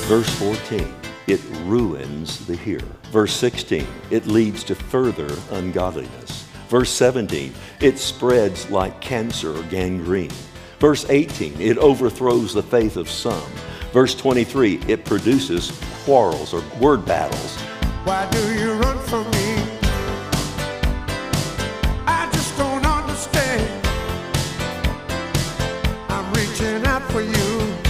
Verse 14, it ruins the hearer. Verse 16, it leads to further ungodliness. Verse 17, it spreads like cancer or gangrene. Verse 18, it overthrows the faith of some. Verse 23, it produces quarrels or word battles. Why do you run from me? I just don't understand. I'm reaching out for you.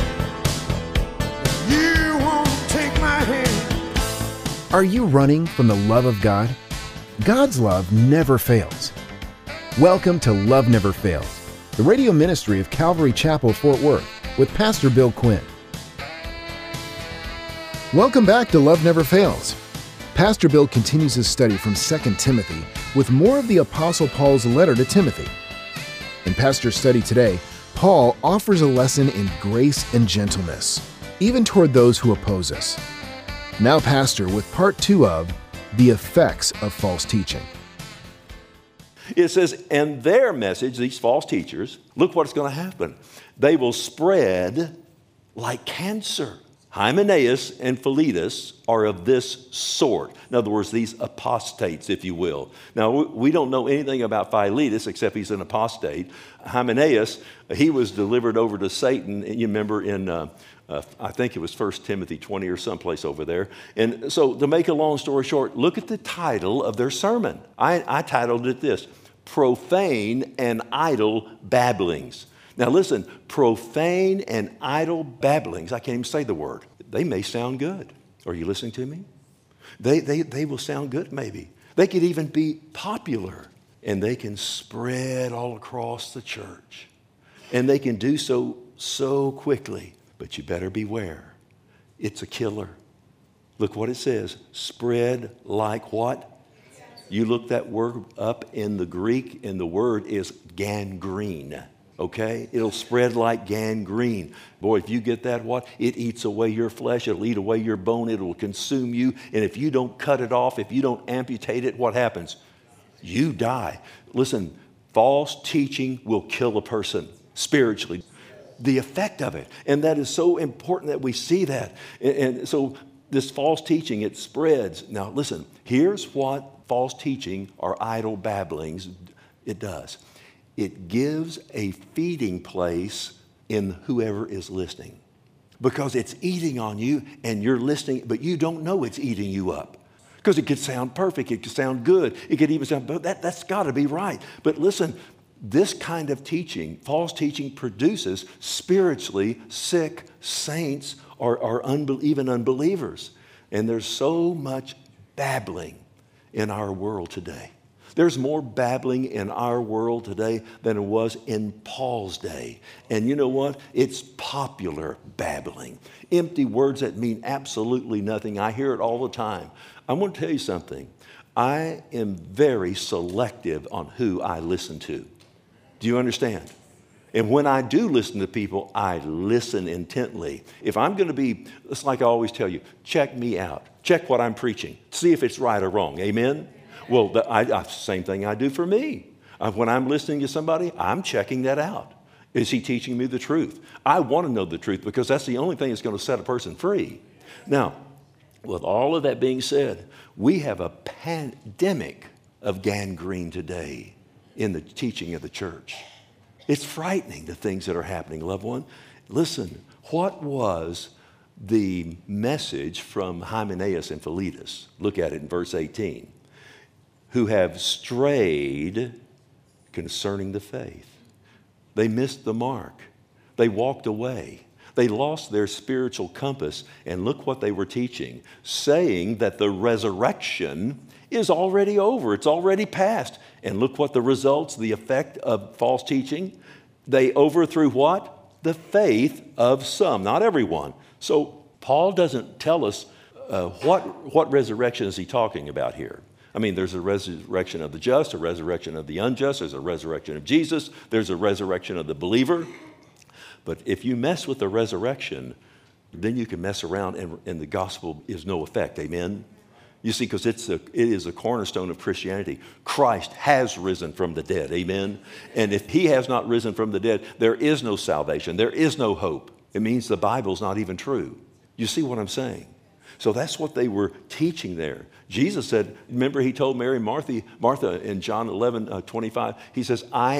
You won't take my hand. Are you running from the love of God? God's love never fails. Welcome to Love Never Fails, the radio ministry of Calvary Chapel, Fort Worth, with Pastor Bill Quinn. Welcome back to Love Never Fails. Pastor Bill continues his study from 2 Timothy with more of the Apostle Paul's letter to Timothy. In Pastor's study today, Paul offers a lesson in grace and gentleness, even toward those who oppose us. Now Pastor with part 2 of the effects of false teaching. It says, and their message, these false teachers, look what's going to happen. They will spread like cancer. Hymenaeus and Philetus are of this sort. In other words, these apostates, if you will. Now, we don't know anything about Philetus except he's an apostate. Hymenaeus, he was delivered over to Satan. You remember in, I think it was 1 Timothy 20 or someplace over there. And so to make a long story short, look at the title of their sermon. I titled it this, Profane and Idle Babblings. Now listen, profane and idle babblings, I can't even say the word. They may sound good. Are you listening to me? They will sound good maybe. They could even be popular, and they can spread all across the church. And they can do so quickly, but you better beware. It's a killer. Look what it says, spread like what? You look that word up in the Greek, and the word is gangrene. Okay? It'll spread like gangrene. Boy, if you get that, what? It eats away your flesh. It'll eat away your bone. It will consume you. And if you don't cut it off, if you don't amputate it, what happens? You die. Listen, false teaching will kill a person spiritually. The effect of it. And that is so important that we see that. And so this false teaching, it spreads. Now, listen, here's what false teaching or idle babblings, it does. It gives a feeding place in whoever is listening because it's eating on you and you're listening, but you don't know it's eating you up because it could sound perfect. It could sound good. It could even sound, but that's got to be right. But listen, this kind of teaching, false teaching, produces spiritually sick saints or even unbelievers. And there's so much babbling in our world today. There's more babbling in our world today than it was in Paul's day. And you know what? It's popular babbling. Empty words that mean absolutely nothing. I hear it all the time. I want to tell you something. I am very selective on who I listen to. Do you understand? And when I do listen to people, I listen intently. If I'm going to be, it's like I always tell you, check me out. Check what I'm preaching. See if it's right or wrong. Amen? Well, same thing I do for me. When I'm listening to somebody, I'm checking that out. Is he teaching me the truth? I want to know the truth because that's the only thing that's going to set a person free. Now, with all of that being said, we have a pandemic of gangrene today in the teaching of the church. It's frightening, the things that are happening, loved one. Listen, what was the message from Hymenaeus and Philetus? Look at it in verse 18. Who have strayed concerning the faith. They missed the mark. They walked away. They lost their spiritual compass. And look what they were teaching, saying that the resurrection is already over. It's already past. And look what the results, the effect of false teaching. They overthrew what? The faith of some, not everyone. So Paul doesn't tell us what resurrection is he talking about here. I mean, there's a resurrection of the just, a resurrection of the unjust, there's a resurrection of Jesus, there's a resurrection of the believer. But if you mess with the resurrection, then you can mess around and the gospel is no effect. Amen? You see, because it is a cornerstone of Christianity. Christ has risen from the dead. Amen? And if he has not risen from the dead, there is no salvation. There is no hope. It means the Bible's not even true. You see what I'm saying? So that's what they were teaching there. Jesus said, remember he told Mary and Martha in John 11:25, he says, I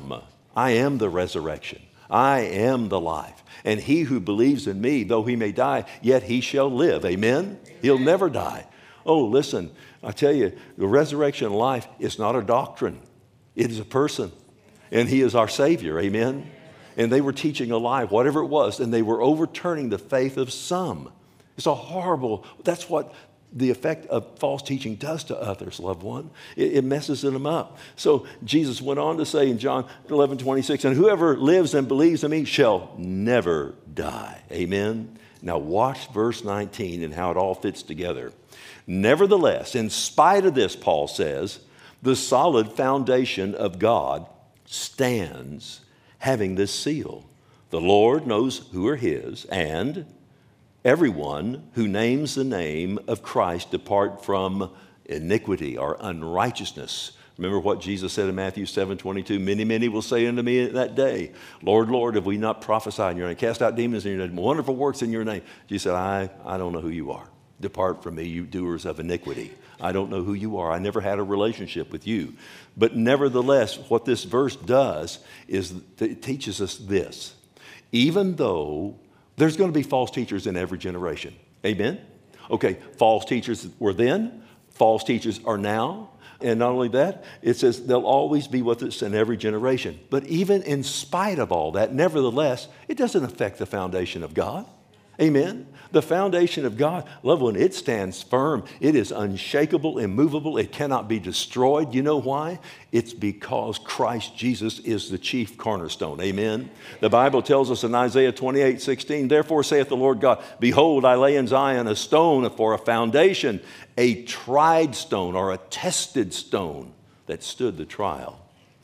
am the resurrection. I am the life. And he who believes in me, though he may die, yet he shall live. Amen? He'll never die. Oh, listen, I tell you, the resurrection and life is not a doctrine. It is a person. And he is our Savior. Amen? And they were teaching a lie, whatever it was, and they were overturning the faith of some. It's a horrible, that's what the effect of false teaching does to others, loved one. It messes them up. So Jesus went on to say in John 11:26, and whoever lives and believes in me shall never die. Amen? Now watch verse 19 and how it all fits together. Nevertheless, in spite of this, Paul says, the solid foundation of God stands having this seal. The Lord knows who are his, and everyone who names the name of Christ depart from iniquity or unrighteousness. Remember what Jesus said in Matthew 7:22, many will say unto me that day, Lord, Lord, have we not prophesied in your name, cast out demons in your name, wonderful works in your name? Jesus said, I don't know who you are. Depart from me, you doers of iniquity. I don't know who you are. I never had a relationship with you. But nevertheless, what this verse does is it teaches us this. Even though there's going to be false teachers in every generation. Amen? Okay, false teachers were then, false teachers are now. And not only that, it says they'll always be with us in every generation. But even in spite of all that, nevertheless, it doesn't affect the foundation of God. Amen? The foundation of God, loved one, it stands firm. It is unshakable, immovable. It cannot be destroyed. You know why? It's because Christ Jesus is the chief cornerstone. Amen? The Bible tells us in Isaiah 28:16, therefore saith the Lord God, behold, I lay in Zion a stone for a foundation, a tried stone or a tested stone that stood the trial.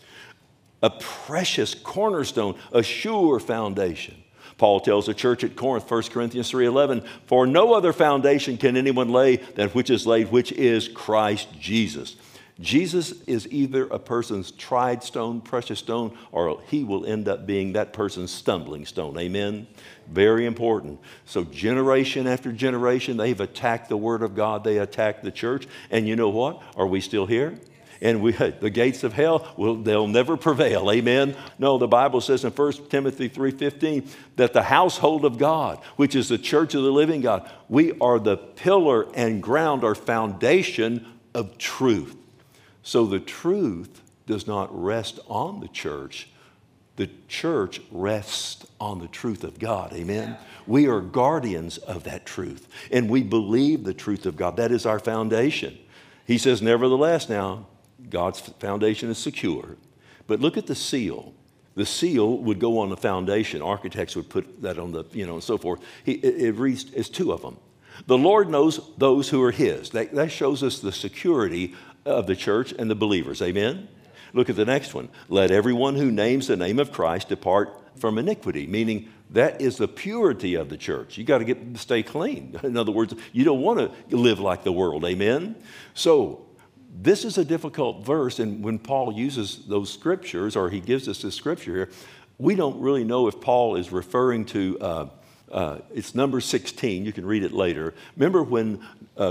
A precious cornerstone, a sure foundation. Paul tells the church at Corinth, 1 Corinthians 3:11, for no other foundation can anyone lay than which is laid, which is Christ Jesus. Jesus is either a person's tried stone, precious stone, or he will end up being that person's stumbling stone. Amen? Very important. So generation after generation, they've attacked the Word of God. They attacked the church. And you know what? Are we still here? And the gates of hell, they'll never prevail. Amen? No, the Bible says in 1 Timothy 3:15 that the household of God, which is the church of the living God, we are the pillar and ground or foundation of truth. So the truth does not rest on the church. The church rests on the truth of God. Amen? We are guardians of that truth. And we believe the truth of God. That is our foundation. He says, nevertheless now, God's foundation is secure. But look at the seal. The seal would go on the foundation. Architects would put that on the, and so forth. It reads, it's two of them. The Lord knows those who are his. That shows us the security of the church and the believers. Amen? Look at the next one. Let everyone who names the name of Christ depart from iniquity, meaning that is the purity of the church. You got to stay clean. In other words, you don't want to live like the world. Amen? So this is a difficult verse, and when Paul uses those scriptures, or he gives us this scripture here, we don't really know if Paul is referring to, it's number 16, you can read it later. Remember when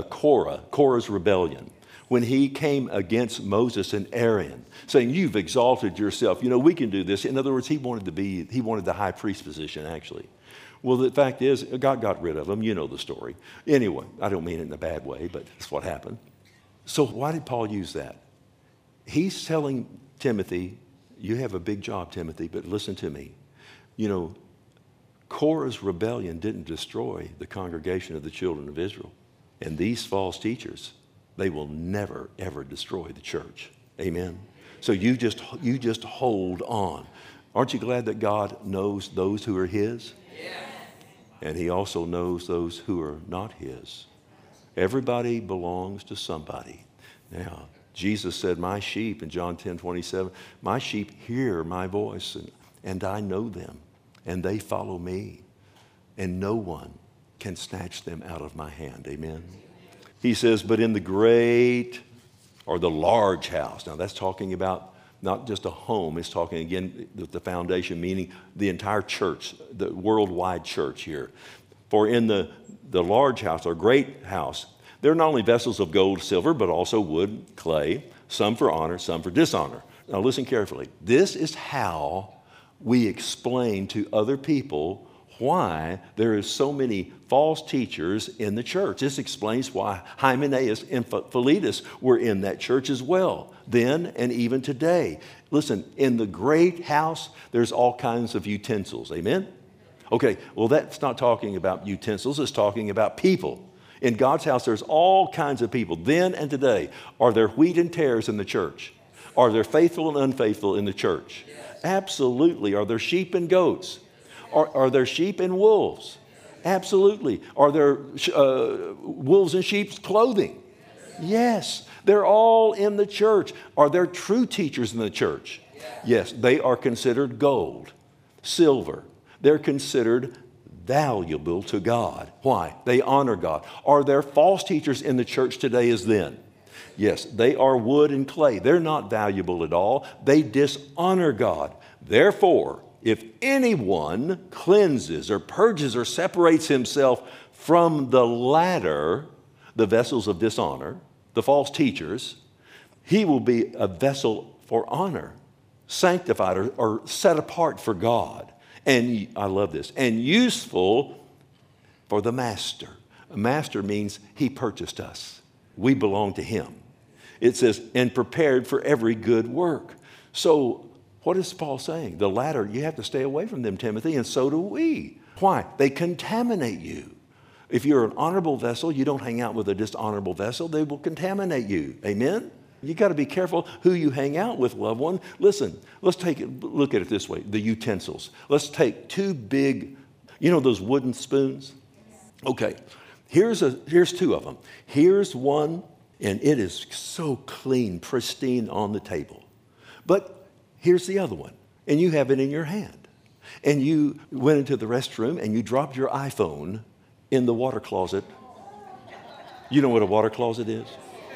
Korah's rebellion, when he came against Moses and Aaron, saying, you've exalted yourself, we can do this. In other words, he wanted the high priest position, actually. Well, the fact is, God got rid of him. You know the story. Anyway, I don't mean it in a bad way, but that's what happened. So why did Paul use that? He's telling Timothy, you have a big job, Timothy, but listen to me. Korah's rebellion didn't destroy the congregation of the children of Israel. And these false teachers, they will never, ever destroy the church. Amen? So you just hold on. Aren't you glad that God knows those who are his? Yeah. And he also knows those who are not his. Everybody belongs to somebody. Now, Jesus said, my sheep, in John 10:27, my sheep hear my voice, and I know them, and they follow me, and no one can snatch them out of my hand. Amen? He says, but in the great or the large house. Now, that's talking about not just a home. It's talking, again, the foundation, meaning the entire church, the worldwide church here. For in the large house or great house, there are not only vessels of gold, silver, but also wood, clay, some for honor, some for dishonor. Now listen carefully. This is how we explain to other people why there is so many false teachers in the church. This explains why Hymenaeus and Philetus were in that church as well, then and even today. Listen, in the great house, there's all kinds of utensils. Amen? Okay, well, that's not talking about utensils. It's talking about people. In God's house, there's all kinds of people, then and today. Are there wheat and tares in the church? Are there faithful and unfaithful in the church? Absolutely. Are there sheep and goats? Are there sheep and wolves? Absolutely. Are there wolves in sheep's clothing? Yes. They're all in the church. Are there true teachers in the church? Yes. They are considered gold, silver. They're considered valuable to God. Why? They honor God. Are there false teachers in the church today as then? Yes, they are wood and clay. They're not valuable at all. They dishonor God. Therefore, if anyone cleanses or purges or separates himself from the latter, the vessels of dishonor, the false teachers, he will be a vessel for honor, sanctified or set apart for God. And I love this, and useful for the master. A master means he purchased us. We belong to him. It says, and prepared for every good work. So what is Paul saying? The latter, you have to stay away from them, Timothy, and so do we. Why? They contaminate you. If you're an honorable vessel, you don't hang out with a dishonorable vessel. They will contaminate you. Amen? You got to be careful who you hang out with, loved one. Listen, let's look at it this way, the utensils. Let's take two big, you know those wooden spoons? Okay, here's two of them. Here's one, and it is so clean, pristine on the table. But here's the other one, and you have it in your hand. And you went into the restroom, and you dropped your iPhone in the water closet. You know what a water closet is?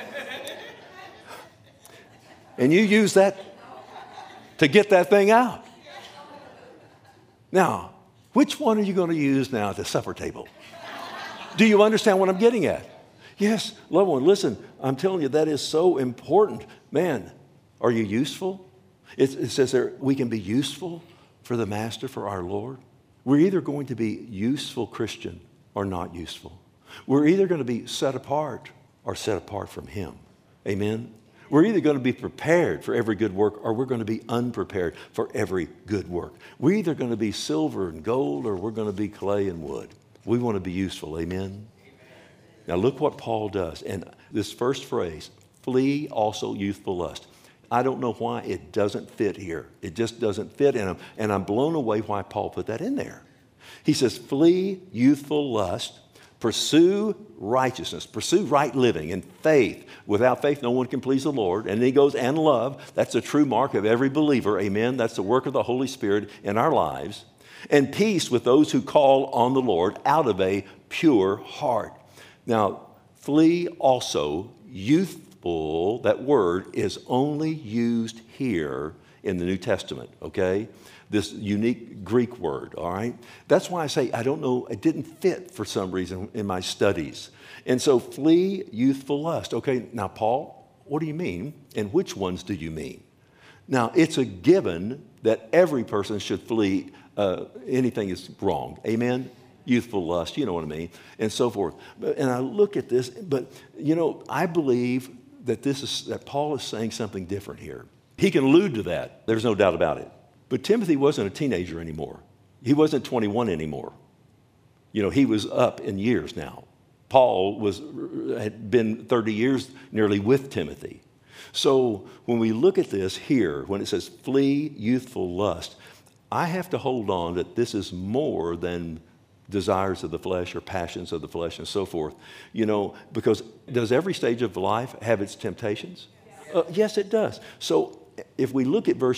And you use that to get that thing out. Now, which one are you going to use now at the supper table? Do you understand what I'm getting at? Yes, loved one, listen, I'm telling you, that is so important. Man, are you useful? It says there, we can be useful for the Master, for our Lord. We're either going to be useful Christian or not useful. We're either going to be set apart or set apart from Him. Amen? We're either going to be prepared for every good work or we're going to be unprepared for every good work. We're either going to be silver and gold or we're going to be clay and wood. We want to be useful. Amen? Now look what Paul does. And this first phrase, flee also youthful lust. I don't know why it doesn't fit here. It just doesn't fit in him. And I'm blown away why Paul put that in there. He says, flee youthful lust, pursue righteousness, pursue right living and faith. Without faith, no one can please the Lord. And then he goes, and love. That's a true mark of every believer. Amen. That's the work of the Holy Spirit in our lives. And peace with those who call on the Lord out of a pure heart. Now, flee also youthful. That word is only used here in the New Testament, okay? This unique Greek word, all right? That's why I say, I don't know, it didn't fit for some reason in my studies. And so flee youthful lust. Okay, now Paul, what do you mean? And which ones do you mean? Now, it's a given that every person should flee anything is wrong. Amen? Youthful lust, you know what I mean, and so forth. And I look at this, but, you know, I believe that that Paul is saying something different here. He can allude to that. There's no doubt about it. But Timothy wasn't a teenager anymore. He wasn't 21 anymore. You know, he was up in years now. Paul had been 30 years nearly with Timothy. So when we look at this here, when it says flee youthful lust, I have to hold on that this is more than desires of the flesh or passions of the flesh and so forth. You know, because does every stage of life have its temptations? Yes, it does. So if we look at verse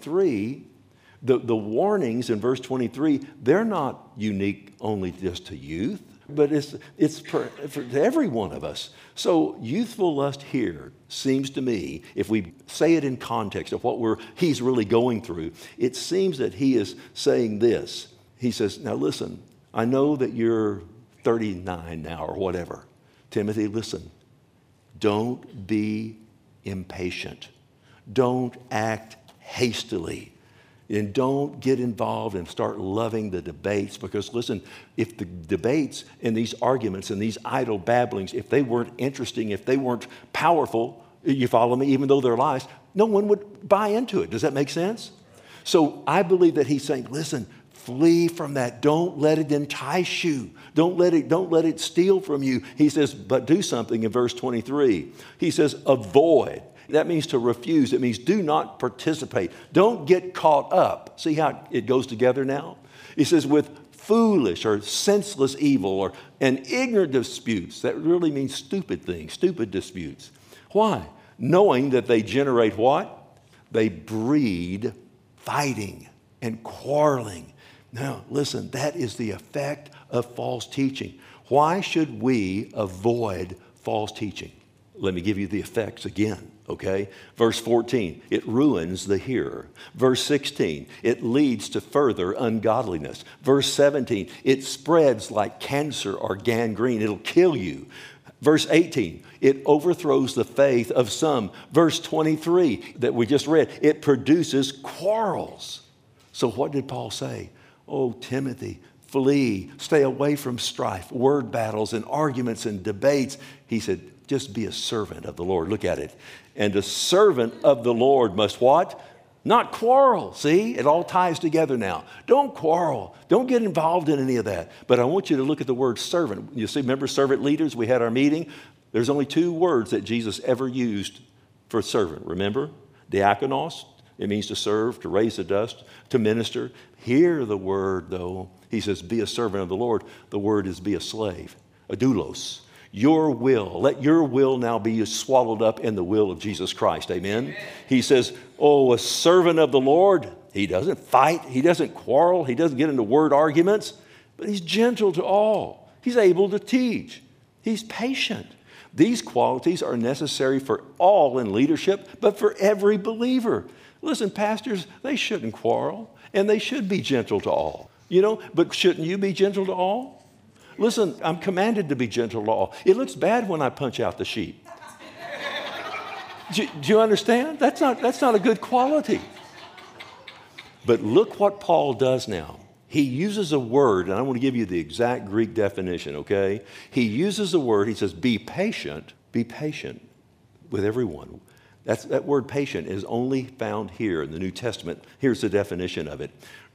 23, the warnings in verse 23, they're not unique only just to youth, but it's for every one of us. So youthful lust here seems to me, if we say it in context of what he's really going through, it seems that he is saying this. He says, now listen, I know that you're 39 now or whatever. Timothy, listen, don't be impatient. Don't act hastily. And don't get involved and start loving the debates, because listen, if the debates and these arguments and these idle babblings, if they weren't interesting, if they weren't powerful, you follow me, even though they're lies, no one would buy into it. Does that make sense? So I believe that he's saying, listen, flee from that. Don't let it entice you. Don't let it steal from you. He says, but do something in verse 23. He says, avoid. That means to refuse. It means do not participate. Don't get caught up. See how it goes together now? He says with foolish or senseless evil and ignorant disputes. That really means stupid things, stupid disputes. Why? Knowing that they generate what? They breed fighting and quarreling. Now, listen, that is the effect of false teaching. Why should we avoid false teaching? Let me give you the effects again, okay? Verse 14, it ruins the hearer. Verse 16, it leads to further ungodliness. Verse 17, it spreads like cancer or gangrene. It'll kill you. Verse 18, it overthrows the faith of some. Verse 23 that we just read, it produces quarrels. So what did Paul say? Oh, Timothy, flee, stay away from strife, word battles and arguments and debates. He said, just be a servant of the Lord. Look at it. And a servant of the Lord must what? Not quarrel. See, it all ties together now. Don't quarrel. Don't get involved in any of that. But I want you to look at the word servant. You see, remember servant leaders? We had our meeting. There's only two words that Jesus ever used for servant. Remember? Diakonos. It means to serve, to raise the dust, to minister. Hear the word, though. He says, be a servant of the Lord. The word is be a slave, a doulos. Your will, let your will now be swallowed up in the will of Jesus Christ. Amen? Amen. He says, oh, a servant of the Lord. He doesn't fight. He doesn't quarrel. He doesn't get into word arguments. But he's gentle to all. He's able to teach. He's patient. These qualities are necessary for all in leadership, but for every believer. Listen, pastors, they shouldn't quarrel, and they should be gentle to all. You know, but shouldn't you be gentle to all? Listen, I'm commanded to be gentle to all. It looks bad when I punch out the sheep. Do you understand? That's not a good quality. But look what Paul does now. He uses a word, and I want to give you the exact Greek definition, okay? He uses a word, he says, be patient with everyone. That word patient is only found here in the New Testament. Here's the definition of it.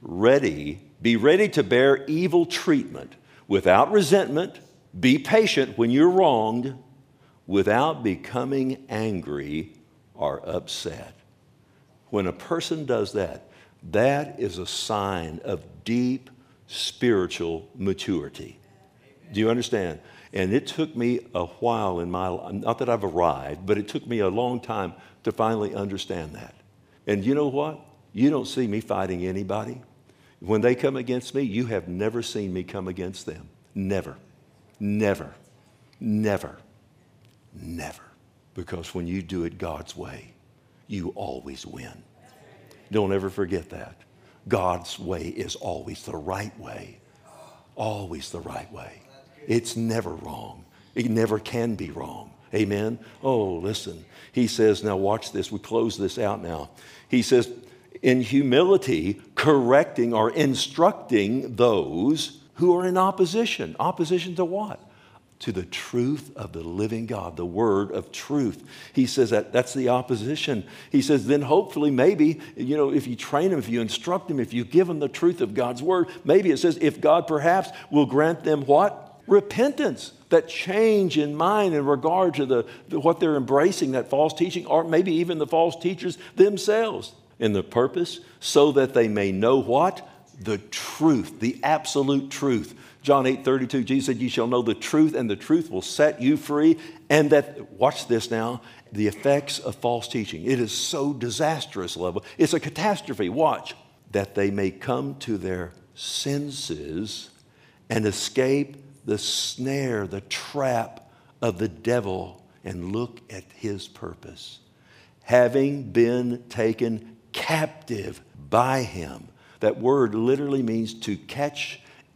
Be ready to bear evil treatment without resentment. Be patient when you're wronged without becoming angry or upset. When a person does that, that is a sign of deep spiritual maturity. Do you understand? And it took me a while in my life, not that I've arrived, but it took me a long time to finally understand that. And you know what? You don't see me fighting anybody. When they come against me, you have never seen me come against them. Never, never, never, never. Because when you do it God's way, you always win. Don't ever forget that. God's way is always the right way. Always the right way. It's never wrong. It never can be wrong. Amen? Oh, listen. He says, now watch this. We close this out now. He says, in humility, correcting or instructing those who are in opposition. Opposition to what? To the truth of the living God, the word of truth. He says that's the opposition. He says then hopefully maybe, if you train them, if you instruct them, if you give them the truth of God's word, maybe it says if God perhaps will grant them what? Repentance, that change in mind in regard to what they're embracing, that false teaching, or maybe even the false teachers themselves. And the purpose, so that they may know what? The truth, the absolute truth. John 8:32, Jesus said, you shall know the truth, and the truth will set you free. And that, watch this now, the effects of false teaching. It is so disastrous level. It's a catastrophe. Watch. That they may come to their senses and escape the snare, the trap of the devil, and look at his purpose. Having been taken captive by him. That word literally means to catch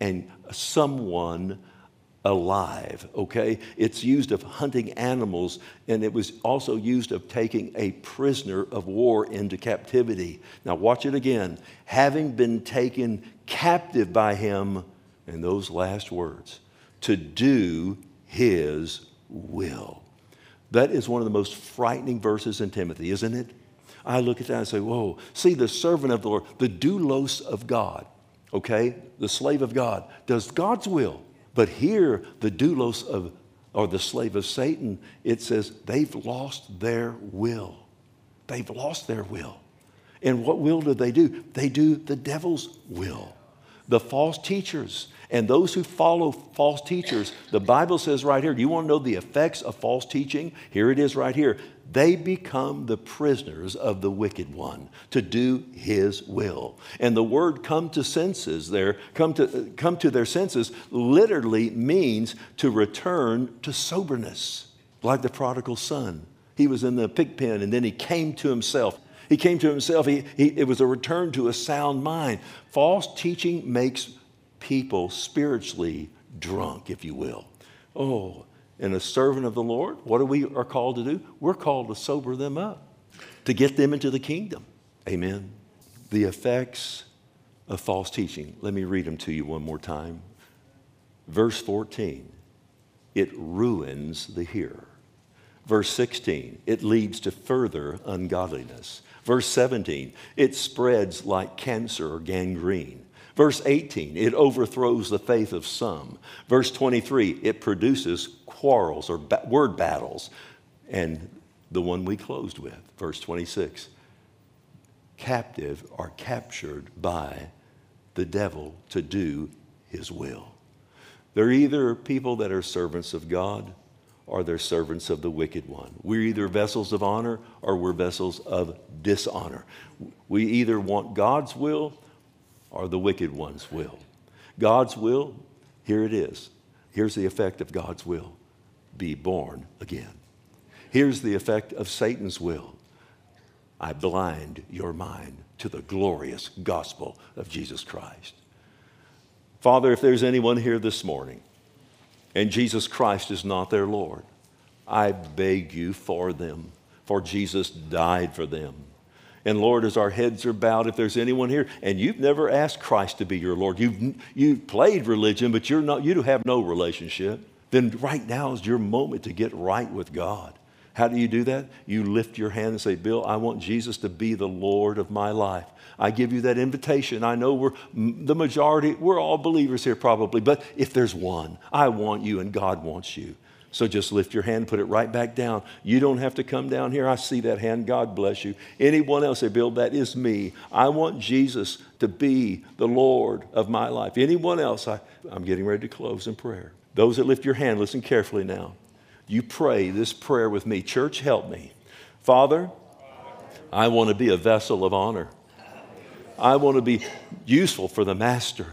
and someone alive, okay? It's used of hunting animals, and it was also used of taking a prisoner of war into captivity. Now watch it again. Having been taken captive by him, and those last words, to do his will. That is one of the most frightening verses in Timothy, isn't it? I look at that and say, whoa, see, the servant of the Lord, the doulos of God, okay, the slave of God, does God's will. But here, the doulos of, or the slave of Satan, it says they've lost their will. They've lost their will. And what will do? They do the devil's will. The false teachers and those who follow false teachers, the Bible says right here, do you want to know the effects of false teaching? Here it is right here. They become the prisoners of the wicked one to do his will. And the word come to senses there, come to their senses, literally means to return to soberness, like the prodigal son. He was in the pig pen and then he came to himself. He came to himself. It was a return to a sound mind. False teaching makes people spiritually drunk, if you will. Oh, and a servant of the Lord, what are we called to do? We're called to sober them up, to get them into the kingdom. Amen. The effects of false teaching. Let me read them to you one more time. Verse 14, it ruins the hearer. Verse 16, it leads to further ungodliness. Verse 17, it spreads like cancer or gangrene. Verse 18, it overthrows the faith of some. Verse 23, it produces quarrels or word battles. And the one we closed with, verse 26, captive or captured by the devil to do his will. They're either people that are servants of God or they're servants of the wicked one. We're either vessels of honor or we're vessels of dishonor. We either want God's will or the wicked one's will. God's will, here it is. Here's the effect of God's will. Be born again. Here's the effect of Satan's will. I blind your mind to the glorious gospel of Jesus Christ. Father, if there's anyone here this morning and Jesus Christ is not their Lord, I beg you for them, for Jesus died for them. And Lord, as our heads are bowed, if there's anyone here and you've never asked Christ to be your Lord, you've played religion, but you have no relationship, then right now is your moment to get right with God. How do you do that? You lift your hand and say, Bill, I want Jesus to be the Lord of my life. I give you that invitation. I know the majority, we're all believers here probably, but if there's one, I want you and God wants you. So just lift your hand, put it right back down. You don't have to come down here. I see that hand. God bless you. Anyone else say, Bill, that is me. I want Jesus to be the Lord of my life. Anyone else? I'm getting ready to close in prayer. Those that lift your hand, listen carefully now. You pray this prayer with me. Church, help me. Father, I want to be a vessel of honor. I want to be useful for the Master.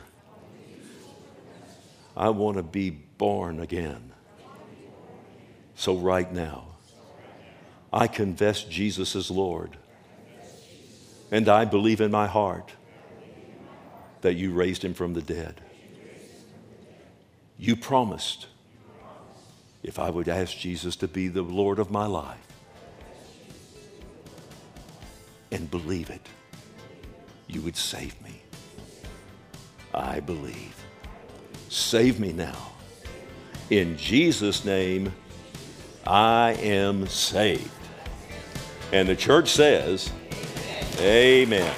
I want to be born again. So right now, I confess Jesus as Lord. And I believe in my heart that you raised him from the dead. You promised if I would ask Jesus to be the Lord of my life and believe it, you would save me. I believe. Save me now. In Jesus' name, I am saved. And the church says, amen.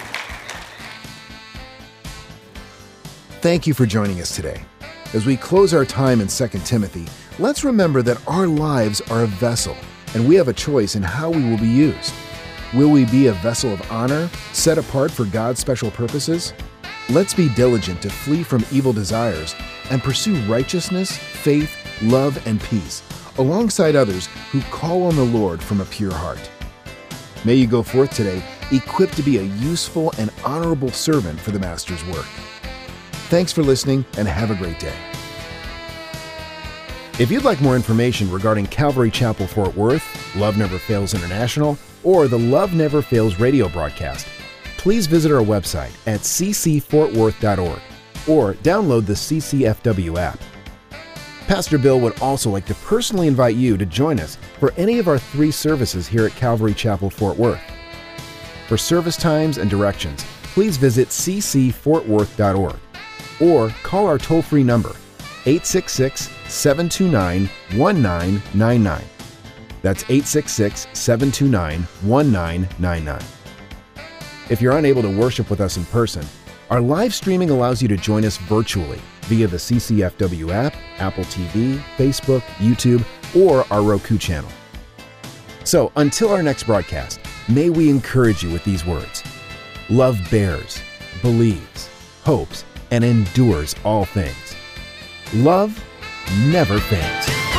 Thank you for joining us today. As we close our time in 2 Timothy, let's remember that our lives are a vessel, and we have a choice in how we will be used. Will we be a vessel of honor, set apart for God's special purposes? Let's be diligent to flee from evil desires and pursue righteousness, faith, love, and peace, alongside others who call on the Lord from a pure heart. May you go forth today equipped to be a useful and honorable servant for the Master's work. Thanks for listening and have a great day. If you'd like more information regarding Calvary Chapel Fort Worth, Love Never Fails International, or the Love Never Fails radio broadcast, please visit our website at ccfortworth.org. or download the CCFW app. Pastor Bill would also like to personally invite you to join us for any of our 3 services here at Calvary Chapel, Fort Worth. For service times and directions, please visit ccfortworth.org or call our toll-free number, 866-729-1999. That's 866-729-1999. If you're unable to worship with us in person, our live streaming allows you to join us virtually via the CCFW app, Apple TV, Facebook, YouTube, or our Roku channel. So until our next broadcast, may we encourage you with these words. Love bears, believes, hopes, and endures all things. Love never fails.